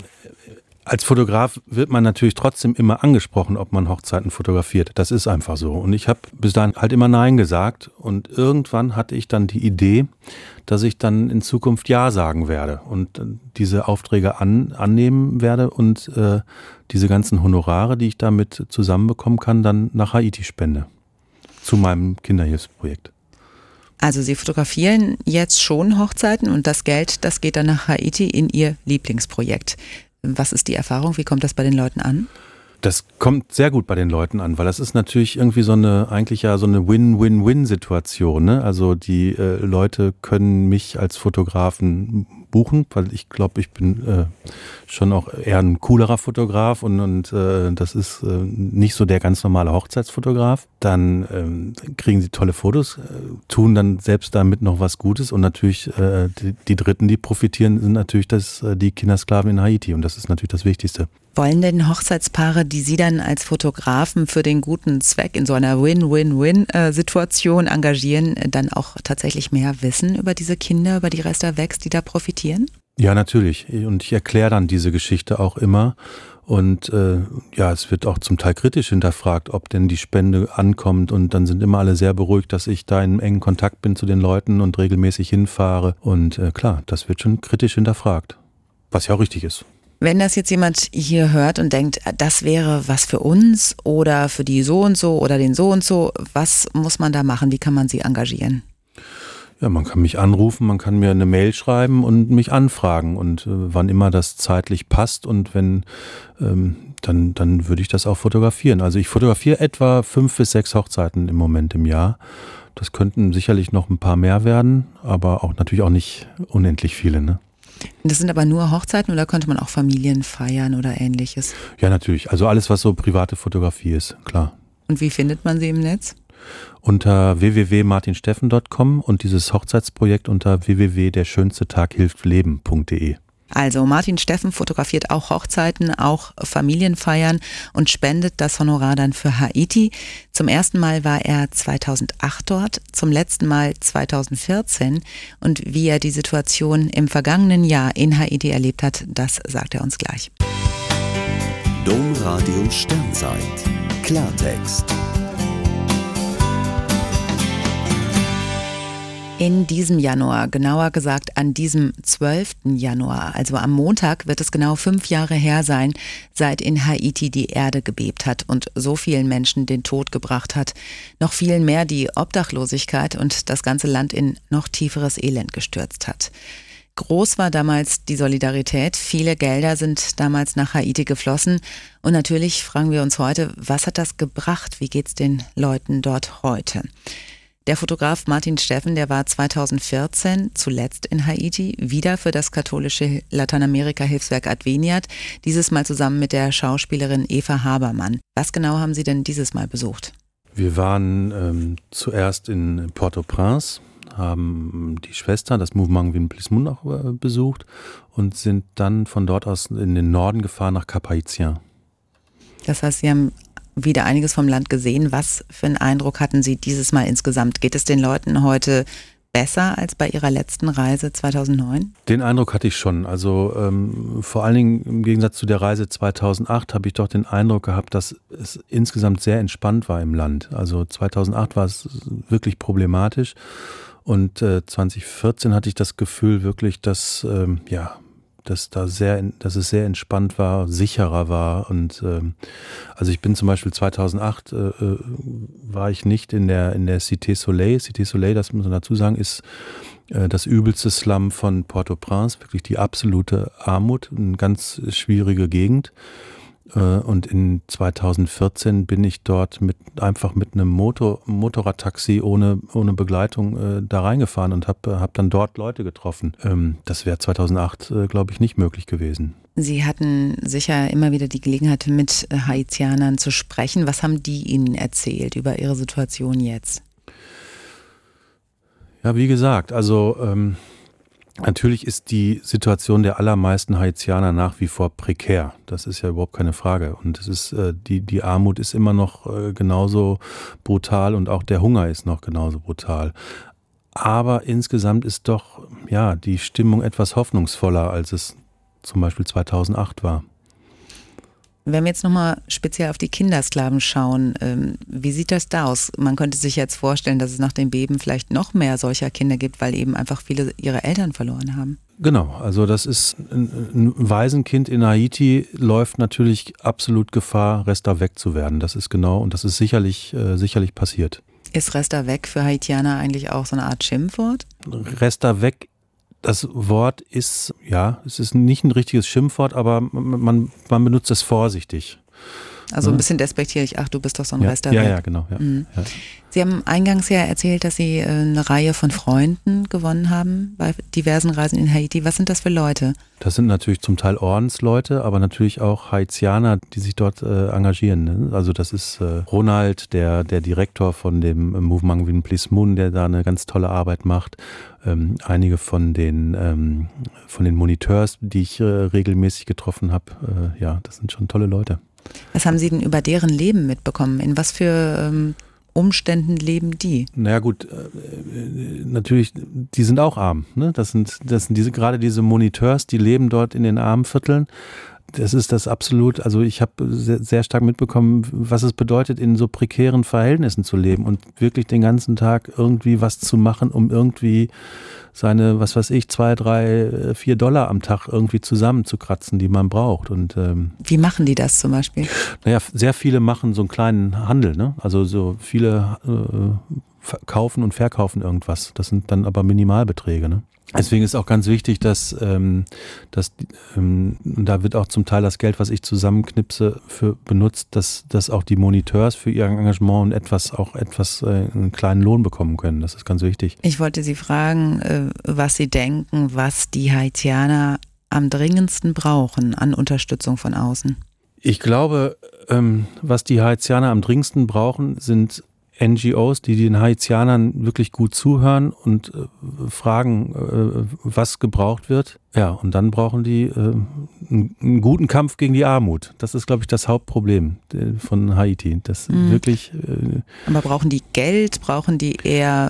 als Fotograf wird man natürlich trotzdem immer angesprochen, ob man Hochzeiten fotografiert. Das ist einfach so. Und ich habe bis dahin halt immer Nein gesagt. Und irgendwann hatte ich dann die Idee, dass ich dann in Zukunft Ja sagen werde und diese Aufträge an, annehmen werde und äh, diese ganzen Honorare, die ich damit zusammenbekommen kann, dann nach Haiti spende. Zu meinem Kinderhilfsprojekt. Also Sie fotografieren jetzt schon Hochzeiten und das Geld, das geht dann nach Haiti in Ihr Lieblingsprojekt. Was ist die Erfahrung? Wie kommt das bei den Leuten an? Das kommt sehr gut bei den Leuten an, weil das ist natürlich irgendwie so eine, eigentlich ja so eine Win-Win-Win-Situation, ne? Also die äh, Leute können mich als Fotografen buchen, weil ich glaube, ich bin äh, schon auch eher ein coolerer Fotograf und, und äh, das ist äh, nicht so der ganz normale Hochzeitsfotograf. Dann ähm, kriegen sie tolle Fotos, äh, tun dann selbst damit noch was Gutes und natürlich äh, die, die Dritten, die profitieren, sind natürlich das, äh, die Kindersklaven in Haiti und das ist natürlich das Wichtigste. Wollen denn Hochzeitspaare, die Sie dann als Fotografen für den guten Zweck in so einer Win-Win-Win-Situation engagieren, dann auch tatsächlich mehr wissen über diese Kinder, über die Restavex, die da profitieren? Ja, natürlich. Und ich erkläre dann diese Geschichte auch immer. Und äh, ja, es wird auch zum Teil kritisch hinterfragt, ob denn die Spende ankommt. Und dann sind immer alle sehr beruhigt, dass ich da in engen Kontakt bin zu den Leuten und regelmäßig hinfahre. Und äh, klar, das wird schon kritisch hinterfragt, was ja auch richtig ist. Wenn das jetzt jemand hier hört und denkt, das wäre was für uns oder für die so und so oder den so und so, was muss man da machen? Wie kann man sie engagieren? Ja, man kann mich anrufen, man kann mir eine Mail schreiben und mich anfragen und äh, wann immer das zeitlich passt und wenn, ähm, dann, dann würde ich das auch fotografieren. Also ich fotografiere etwa fünf bis sechs Hochzeiten im Moment im Jahr. Das könnten sicherlich noch ein paar mehr werden, aber auch natürlich auch nicht unendlich viele, ne? Das sind aber nur Hochzeiten oder könnte man auch Familien feiern oder ähnliches? Ja, natürlich. Also alles, was so private Fotografie ist, klar. Und wie findet man sie im Netz? Unter w w w punkt martin steffen punkt com und dieses Hochzeitsprojekt unter w w w punkt der schönste tag hilft leben punkt d e. Also Martin Steffen fotografiert auch Hochzeiten, auch Familienfeiern und spendet das Honorar dann für Haiti. Zum ersten Mal war er zweitausendacht dort, zum letzten Mal zweitausendvierzehn. Und wie er die Situation im vergangenen Jahr in Haiti erlebt hat, das sagt er uns gleich. Domradio Sternzeit. Klartext. In diesem Januar, genauer gesagt an diesem zwölften Januar, also am Montag, wird es genau fünf Jahre her sein, seit in Haiti die Erde gebebt hat und so vielen Menschen den Tod gebracht hat. Noch vielen mehr die Obdachlosigkeit und das ganze Land in noch tieferes Elend gestürzt hat. Groß war damals die Solidarität. Viele Gelder sind damals nach Haiti geflossen. Und natürlich fragen wir uns heute, was hat das gebracht? Wie geht's den Leuten dort heute? Der Fotograf Martin Steffen, der war zweitausendvierzehn zuletzt in Haiti, wieder für das katholische Lateinamerika-Hilfswerk Adveniat, dieses Mal zusammen mit der Schauspielerin Eva Habermann. Was genau haben Sie denn dieses Mal besucht? Wir waren ähm, zuerst in Port-au-Prince, haben die Schwester, das Mouvement Vin Plus Moun auch äh, besucht und sind dann von dort aus in den Norden gefahren nach Cap-Haïtien. Das heißt, Sie haben wieder einiges vom Land gesehen. Was für einen Eindruck hatten Sie dieses Mal insgesamt? Geht es den Leuten heute besser als bei Ihrer letzten Reise zweitausendneun? Den Eindruck hatte ich schon. Also ähm, vor allen Dingen im Gegensatz zu der Reise zweitausendacht habe ich doch den Eindruck gehabt, dass es insgesamt sehr entspannt war im Land. Also zweitausendacht war es wirklich problematisch. Und äh, zweitausendvierzehn hatte ich das Gefühl wirklich, dass, ähm, ja, dass, da sehr, dass es sehr entspannt war, sicherer war. Und ähm, also ich bin zum Beispiel zweitausendacht, äh, war ich nicht in der, in der Cité Soleil. Cité Soleil, das muss man dazu sagen, ist äh, das übelste Slum von Port-au-Prince, wirklich die absolute Armut, eine ganz schwierige Gegend. Und in zweitausendvierzehn bin ich dort mit einfach mit einem Motor, Motorradtaxi ohne, ohne Begleitung äh, da reingefahren und habe hab dann dort Leute getroffen. Ähm, das wäre zweitausendacht, äh, glaube ich, nicht möglich gewesen. Sie hatten sicher immer wieder die Gelegenheit, mit Haitianern zu sprechen. Was haben die Ihnen erzählt über ihre Situation jetzt? Ja, wie gesagt, also ähm, natürlich ist die Situation der allermeisten Haitianer nach wie vor prekär. Das ist ja überhaupt keine Frage. Und es ist, äh, die, die Armut ist immer noch äh, genauso brutal und auch der Hunger ist noch genauso brutal. Aber insgesamt ist doch, ja, die Stimmung etwas hoffnungsvoller, als es zum Beispiel zweitausendacht war. Wenn wir jetzt nochmal speziell auf die Kindersklaven schauen, ähm, wie sieht das da aus? Man könnte sich jetzt vorstellen, dass es nach dem Beben vielleicht noch mehr solcher Kinder gibt, weil eben einfach viele ihre Eltern verloren haben. Genau, also das ist ein, ein Waisenkind in Haiti läuft natürlich absolut Gefahr, Resta weg zu werden. Das ist genau und das ist sicherlich, äh, sicherlich passiert. Ist Resta weg für Haitianer eigentlich auch so eine Art Schimpfwort? Resta weg. Das Wort ist, ja, es ist nicht ein richtiges Schimpfwort, aber man, man benutzt es vorsichtig. Also ein bisschen despektierlich, ach, du bist doch so ein ja, Rester. Ja, ja, genau. Ja, mhm. ja. Sie haben eingangs ja erzählt, dass Sie eine Reihe von Freunden gewonnen haben bei diversen Reisen in Haiti. Was sind das für Leute? Das sind natürlich zum Teil Ordensleute, aber natürlich auch Haitianer, die sich dort äh, engagieren. Ne? Also das ist äh, Ronald, der, der Direktor von dem Mouvement Vin Plus Moun, der da eine ganz tolle Arbeit macht. Ähm, einige von den, ähm, von den Moniteurs, die ich äh, regelmäßig getroffen habe, äh, ja, das sind schon tolle Leute. Was haben Sie denn über deren Leben mitbekommen? In was für ähm, Umständen leben die? Naja gut, äh, natürlich, die sind auch arm. Ne? Das sind, das sind diese, gerade diese Moniteurs, die leben dort in den armen Vierteln. Das ist das absolut, also ich habe sehr, sehr stark mitbekommen, was es bedeutet, in so prekären Verhältnissen zu leben und wirklich den ganzen Tag irgendwie was zu machen, um irgendwie seine, was weiß ich, zwei, drei, vier Dollar am Tag irgendwie zusammenzukratzen, die man braucht. Und ähm, wie machen die das zum Beispiel? Naja, sehr viele machen so einen kleinen Handel, ne? Also so viele äh, kaufen und verkaufen irgendwas. Das sind dann aber Minimalbeträge, ne? Deswegen ist auch ganz wichtig, dass, ähm, dass ähm, da wird auch zum Teil das Geld, was ich zusammenknipse, für benutzt, dass, dass auch die Moniteurs für ihr Engagement und etwas auch etwas äh, einen kleinen Lohn bekommen können. Das ist ganz wichtig. Ich wollte Sie fragen, äh, was Sie denken, was die Haitianer am dringendsten brauchen an Unterstützung von außen. Ich glaube, ähm, was die Haitianer am dringendsten brauchen, sind N G Os, die den Haitianern wirklich gut zuhören und äh, fragen, äh, was gebraucht wird. Ja, und dann brauchen die äh, einen, einen guten Kampf gegen die Armut. Das ist, glaube ich, das Hauptproblem äh, von Haiti. Das mhm. wirklich. Äh, Aber brauchen die Geld? Brauchen die eher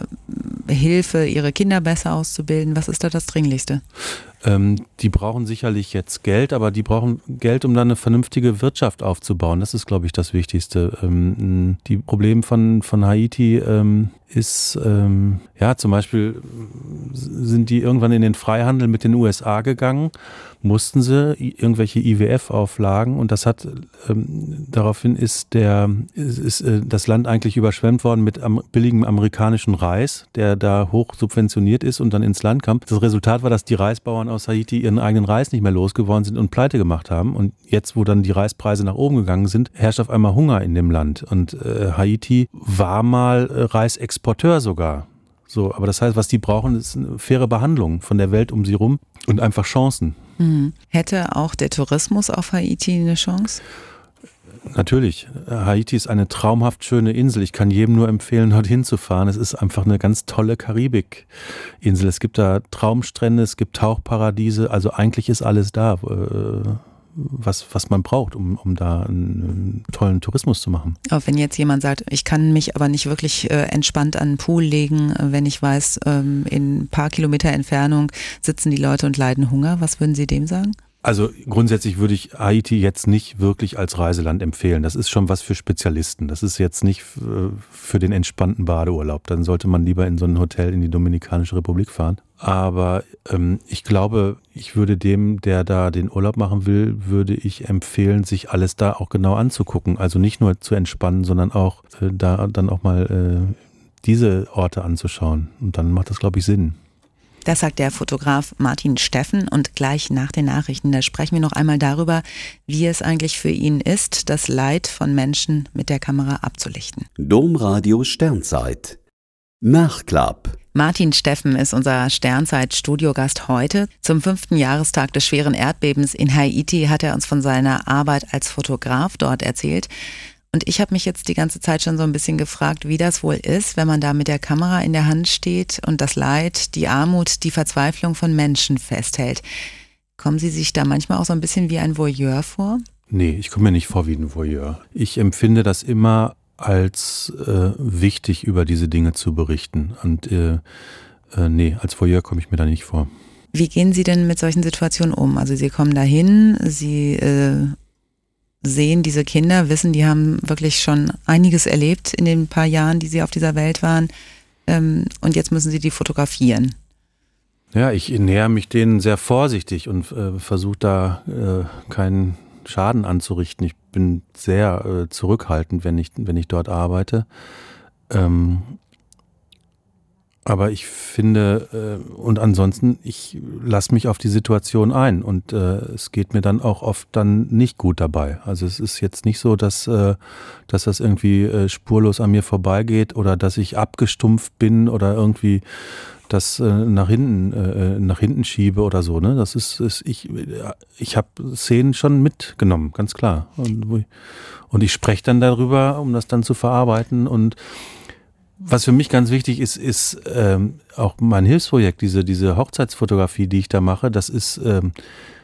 Hilfe, ihre Kinder besser auszubilden? Was ist da das Dringlichste? Ähm, die brauchen sicherlich jetzt Geld, aber die brauchen Geld, um dann eine vernünftige Wirtschaft aufzubauen. Das ist, glaube ich, das Wichtigste. Ähm, die Probleme von, von Haiti ähm, ist, ähm, ja, zum Beispiel sind die irgendwann in den Freihandel mit den U S A gegangen, mussten sie irgendwelche I W F-Auflagen und das hat, ähm, daraufhin ist der, ist, ist äh, das Land eigentlich überschwemmt worden mit am, billigem amerikanischen Reis, der da hoch subventioniert ist und dann ins Land kam. Das Resultat war, dass die Reisbauern aus Haiti ihren eigenen Reis nicht mehr losgeworden sind und pleite gemacht haben. Und jetzt, wo dann die Reispreise nach oben gegangen sind, herrscht auf einmal Hunger in dem Land. Und äh, Haiti war mal äh, Reisexporteur sogar. So, aber das heißt, was die brauchen, ist eine faire Behandlung von der Welt um sie rum und einfach Chancen. Mhm. Hätte auch der Tourismus auf Haiti eine Chance? Natürlich. Haiti ist eine traumhaft schöne Insel. Ich kann jedem nur empfehlen, dorthin zu fahren. Es ist einfach eine ganz tolle Karibikinsel. Es gibt da Traumstrände, es gibt Tauchparadiese. Also eigentlich ist alles da, was, was man braucht, um, um da einen, einen tollen Tourismus zu machen. Auch wenn jetzt jemand sagt, ich kann mich aber nicht wirklich äh, entspannt an den Pool legen, wenn ich weiß, ähm, in ein paar Kilometer Entfernung sitzen die Leute und leiden Hunger. Was würden Sie dem sagen? Also grundsätzlich würde ich Haiti jetzt nicht wirklich als Reiseland empfehlen. Das ist schon was für Spezialisten. Das ist jetzt nicht für den entspannten Badeurlaub. Dann sollte man lieber in so ein Hotel in die Dominikanische Republik fahren. Aber ähm, ich glaube, ich würde dem, der da den Urlaub machen will, würde ich empfehlen, sich alles da auch genau anzugucken. Also nicht nur zu entspannen, sondern auch äh, da dann auch mal äh, diese Orte anzuschauen. Und dann macht das, glaube ich, Sinn. Das sagt der Fotograf Martin Steffen und gleich nach den Nachrichten, da sprechen wir noch einmal darüber, wie es eigentlich für ihn ist, das Leid von Menschen mit der Kamera abzulichten. Domradio Sternzeit. Nachklapp. Martin Steffen ist unser Sternzeit-Studiogast heute. Zum fünften Jahrestag des schweren Erdbebens in Haiti hat er uns von seiner Arbeit als Fotograf dort erzählt. Und ich habe mich jetzt die ganze Zeit schon so ein bisschen gefragt, wie das wohl ist, wenn man da mit der Kamera in der Hand steht und das Leid, die Armut, die Verzweiflung von Menschen festhält. Kommen Sie sich da manchmal auch so ein bisschen wie ein Voyeur vor? Nee, ich komme mir nicht vor wie ein Voyeur. Ich empfinde das immer als äh, wichtig, über diese Dinge zu berichten. Und äh, äh, nee, als Voyeur komme ich mir da nicht vor. Wie gehen Sie denn mit solchen Situationen um? Also Sie kommen dahin, Sie äh, sehen diese Kinder, wissen, die haben wirklich schon einiges erlebt in den paar Jahren, die sie auf dieser Welt waren. Ähm, und jetzt müssen Sie die fotografieren. Ja, ich nähere mich denen sehr vorsichtig und äh, versuche da äh, keinen Schaden anzurichten. Ich bin sehr äh, zurückhaltend, wenn ich, wenn ich dort arbeite. Ähm, aber ich finde, äh, und ansonsten, ich lasse mich auf die Situation ein und äh, es geht mir dann auch oft dann nicht gut dabei. Also es ist jetzt nicht so, dass, äh, dass das irgendwie äh, spurlos an mir vorbeigeht oder dass ich abgestumpft bin oder irgendwie das äh, nach hinten äh, nach hinten schiebe oder so. Ne? Das ist, ist ich ich habe Szenen schon mitgenommen, ganz klar. Und, und ich spreche dann darüber, um das dann zu verarbeiten. Und was für mich ganz wichtig ist, ist ähm, auch mein Hilfsprojekt, diese diese Hochzeitsfotografie, die ich da mache. Das ist ähm,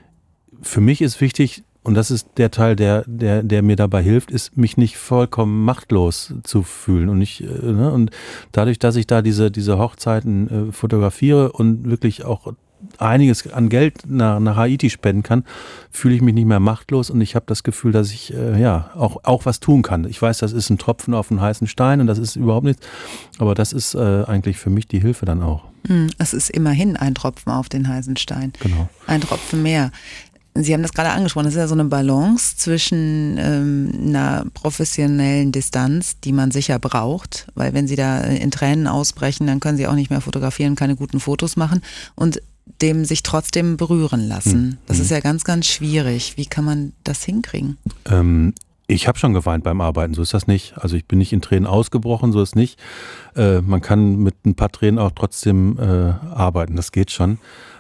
für mich ist wichtig. Und das ist der Teil, der, der, der mir dabei hilft, ist, mich nicht vollkommen machtlos zu fühlen. Und nicht, ne? Und dadurch, dass ich da diese, diese Hochzeiten äh, fotografiere und wirklich auch einiges an Geld nach, nach Haiti spenden kann, fühle ich mich nicht mehr machtlos und ich habe das Gefühl, dass ich äh, ja auch, auch was tun kann. Ich weiß, das ist ein Tropfen auf einen heißen Stein und das ist überhaupt nichts, aber das ist äh, eigentlich für mich die Hilfe dann auch. Es ist immerhin ein Tropfen auf den heißen Stein. Genau. Ein Tropfen mehr. Sie haben das gerade angesprochen, das ist ja so eine Balance zwischen ähm, einer professionellen Distanz, die man sicher braucht, weil wenn Sie da in Tränen ausbrechen, dann können Sie auch nicht mehr fotografieren, keine guten Fotos machen und dem sich trotzdem berühren lassen. Das mhm. ist ja ganz, ganz schwierig. Wie kann man das hinkriegen? Ähm, ich habe schon geweint beim Arbeiten, so ist das nicht. Also ich bin nicht in Tränen ausgebrochen, so ist nicht. Äh, man kann mit ein paar Tränen auch trotzdem äh, arbeiten, das geht schon.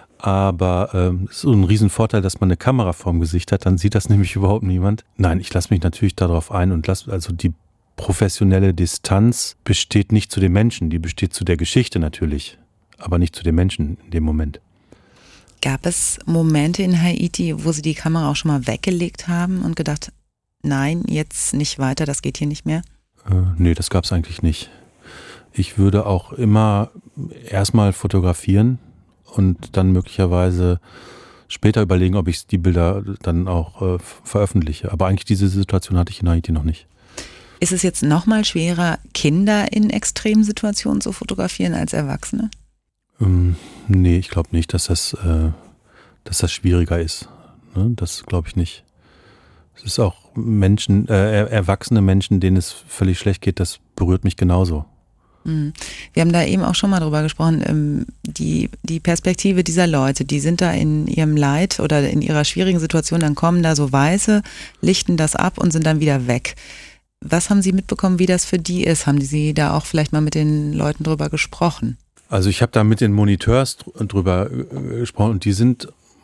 Aber ähm, es ist so ein Riesenvorteil, dass man eine Kamera vorm Gesicht hat, dann sieht das nämlich überhaupt niemand. Nein, ich lasse mich natürlich darauf ein und lasse, also die professionelle Distanz besteht nicht zu den Menschen, die besteht zu der Geschichte natürlich, aber nicht zu den Menschen in dem Moment. Gab es Momente in Haiti, wo Sie die Kamera auch schon mal weggelegt haben und gedacht, nein, jetzt nicht weiter, das geht hier nicht mehr? Äh, nee, das gab es eigentlich nicht. Ich würde auch immer erstmal fotografieren und dann möglicherweise später überlegen, ob ich die Bilder dann auch äh, veröffentliche. Aber eigentlich diese Situation hatte ich in Haiti noch nicht. Ist es jetzt noch mal schwerer, Kinder in extremen Situationen zu fotografieren als Erwachsene? Ähm, nee, ich glaube nicht, dass das, äh, dass das schwieriger ist. Ne? Das glaube ich nicht. Es ist auch Menschen, äh, erwachsene Menschen, denen es völlig schlecht geht, das berührt mich genauso. Wir haben da eben auch schon mal drüber gesprochen, die, die Perspektive dieser Leute, die sind da in ihrem Leid oder in ihrer schwierigen Situation, dann kommen da so Weiße, lichten das ab und sind dann wieder weg. Was haben Sie mitbekommen, wie das für die ist? Haben Sie da auch vielleicht mal mit den Leuten drüber gesprochen? Also ich habe da mit den Moniteurs drüber gesprochen und die sind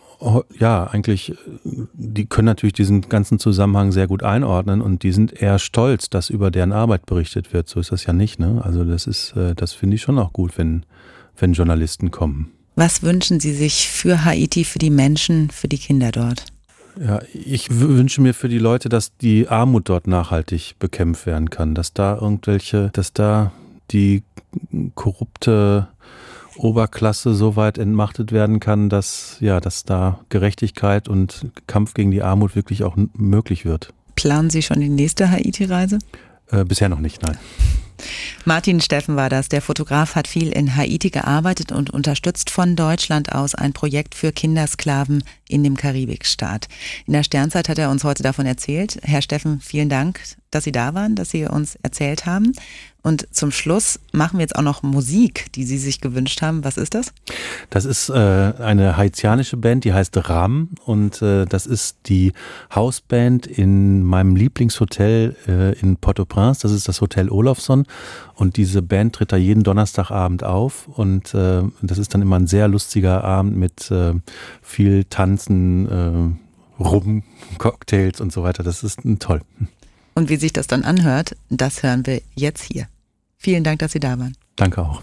ja eigentlich, die können natürlich diesen ganzen Zusammenhang sehr gut einordnen und die sind eher stolz, dass über deren Arbeit berichtet wird. So ist das ja nicht, ne? Also das ist, das finde ich schon auch gut, wenn, wenn Journalisten kommen. Was wünschen Sie sich für Haiti, für die Menschen, für die Kinder dort? Ja, ich wünsche mir für die Leute, dass die Armut dort nachhaltig bekämpft werden kann, dass da irgendwelche, dass da die korrupte Oberklasse so weit entmachtet werden kann, dass, ja, dass da Gerechtigkeit und Kampf gegen die Armut wirklich auch n- möglich wird. Planen Sie schon die nächste Haiti-Reise? Äh, bisher noch nicht, nein. Martin Steffen war das. Der Fotograf hat viel in Haiti gearbeitet und unterstützt von Deutschland aus ein Projekt für Kindersklaven in dem Karibikstaat. In der Sternzeit hat er uns heute davon erzählt. Herr Steffen, vielen Dank, dass Sie da waren, dass Sie uns erzählt haben. Und zum Schluss machen wir jetzt auch noch Musik, die Sie sich gewünscht haben. Was ist das? Das ist äh, eine haitianische Band, die heißt Ram und äh, das ist die Hausband in meinem Lieblingshotel äh, in Port-au-Prince. Das ist das Hotel Olofsson und diese Band tritt da jeden Donnerstagabend auf und äh, das ist dann immer ein sehr lustiger Abend mit äh, viel Tanzen, äh, Rum, Cocktails und so weiter. Das ist toll. Und wie sich das dann anhört, das hören wir jetzt hier. Vielen Dank, dass Sie da waren. Danke auch.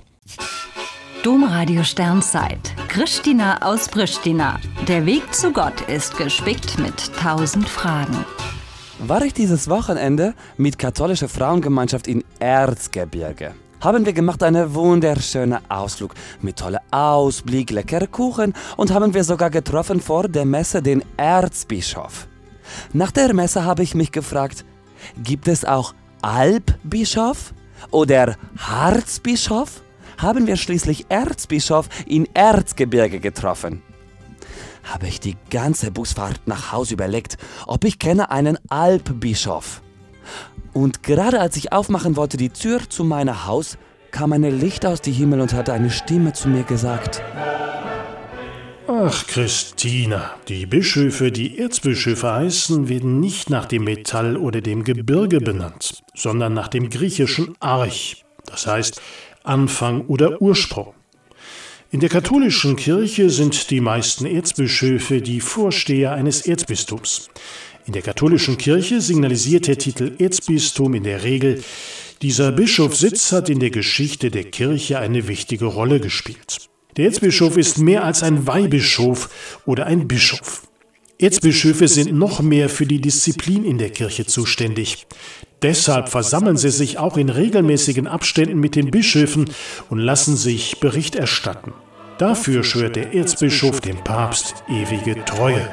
Domradio Sternzeit. Christina aus Pristina. Der Weg zu Gott ist gespickt mit tausend Fragen. War ich dieses Wochenende mit katholischer Frauengemeinschaft in Erzgebirge. Haben wir gemacht einen wunderschönen Ausflug mit tollem Ausblick, leckere Kuchen und haben wir sogar getroffen vor der Messe den Erzbischof. Nach der Messe habe ich mich gefragt, gibt es auch Alpbischof oder Harzbischof? Haben wir schließlich Erzbischof in Erzgebirge getroffen. Habe ich die ganze Busfahrt nach Hause überlegt, ob ich kenne einen Alpbischof. Und gerade als ich aufmachen wollte die Tür zu meinem Haus, kam ein Licht aus dem Himmel und hatte eine Stimme zu mir gesagt: Ach, Christina, die Bischöfe, die Erzbischöfe heißen, werden nicht nach dem Metall oder dem Gebirge benannt, sondern nach dem griechischen Arch, das heißt Anfang oder Ursprung. In der katholischen Kirche sind die meisten Erzbischöfe die Vorsteher eines Erzbistums. In der katholischen Kirche signalisiert der Titel Erzbistum in der Regel, dieser Bischofssitz hat in der Geschichte der Kirche eine wichtige Rolle gespielt. Der Erzbischof ist mehr als ein Weihbischof oder ein Bischof. Erzbischöfe sind noch mehr für die Disziplin in der Kirche zuständig. Deshalb versammeln sie sich auch in regelmäßigen Abständen mit den Bischöfen und lassen sich Bericht erstatten. Dafür schwört der Erzbischof dem Papst ewige Treue.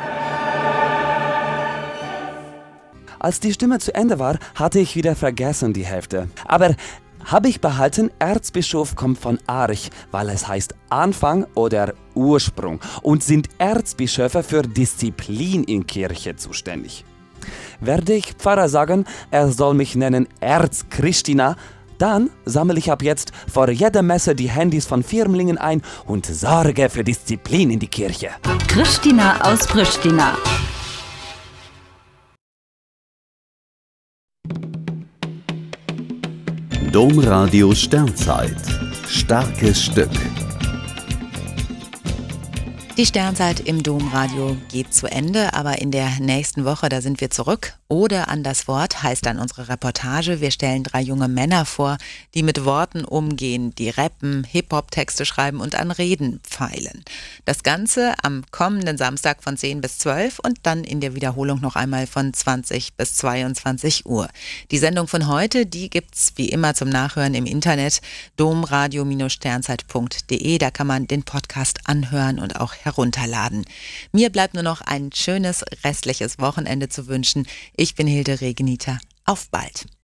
Als die Stimme zu Ende war, hatte ich wieder vergessen die Hälfte. Aber habe ich behalten, Erzbischof kommt von Arch, weil es heißt Anfang oder Ursprung und sind Erzbischöfe für Disziplin in Kirche zuständig. Werde ich Pfarrer sagen, er soll mich nennen Erz-Christina, dann sammle ich ab jetzt vor jeder Messe die Handys von Firmlingen ein und sorge für Disziplin in die Kirche. Christina aus Pristina. Domradio Sternzeit. Starkes Stück. Die Sternzeit im Domradio geht zu Ende, aber in der nächsten Woche, da sind wir zurück. Oder an das Wort heißt dann unsere Reportage. Wir stellen drei junge Männer vor, die mit Worten umgehen, die rappen, Hip-Hop-Texte schreiben und an Reden feilen. Das Ganze am kommenden Samstag von zehn bis zwölf und dann in der Wiederholung noch einmal von zwanzig bis zweiundzwanzig Uhr. Die Sendung von heute, die gibt's wie immer zum Nachhören im Internet domradio Sternzeit punkt de. Da kann man den Podcast anhören und auch herunterladen. Mir bleibt nur noch ein schönes restliches Wochenende zu wünschen. Ich bin Hilde Regenita. Auf bald.